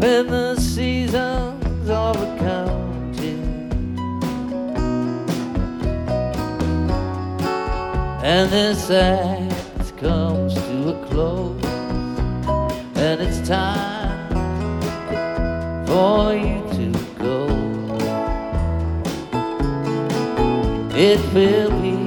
when the seasons are accounted and this act comes to a close, and it's time for you to go. It will be